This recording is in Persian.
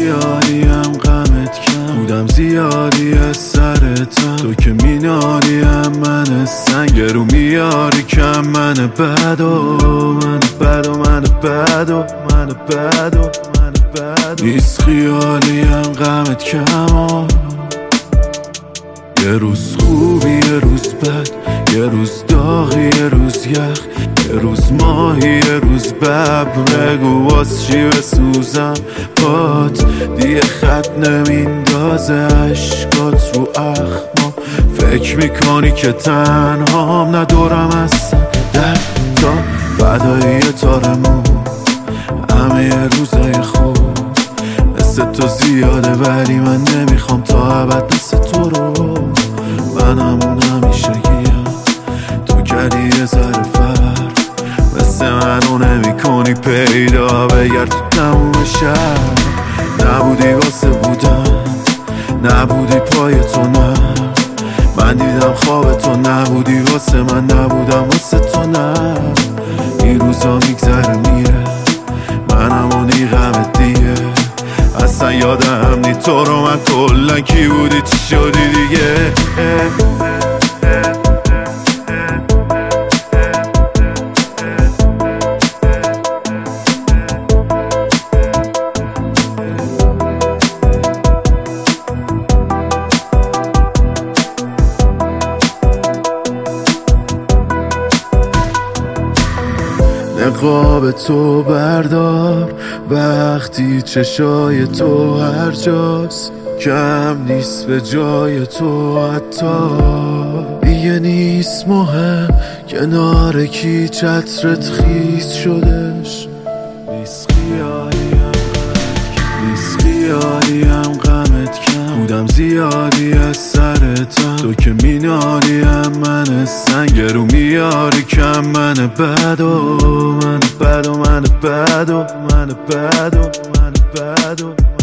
خیالیم غمت کم بودم زیادی از سرتم تو که مینالیم من سنگ رو میاری کم من بدو نیست خیالیم غمت کم یه روز خوبی یه روز بد یه روز داغی یه روز یخ یه روز ماهی یه روز بب بگو باز چی بسوزم پات دیگه خط نمیندازه عشقات رو اخما فکر میکنی که تنهام ندارم هستم در تا فدایی تارمون همه روزای خوب مثل تو زیاده ولی من نمیخوام تا ابد مثل تو رو من همون همیشگیم تو کردی یه ذره فرق مثل منو نمی کنی پیدا بگر تو تموم شهر نبودی واسه بودن نبودی پای تو نه من دیدم خواب تو نبودی واسه من نبودم واسه تو نه این روزا میگذره میره من همونی غمت دیگه اصلا یادم نی تو رو من کلن کی بودی چی شدی دیگه نقاب تو بردار وقتی چشای تو هر جاست کم نیست به جای تو حتی دیگه نیست مهم کنار کی چترت خیس شدش نیست خیالیم غمت کم بودم زیادی از سرتم تو که مینالیم من سنگ رو میاری کم من بدو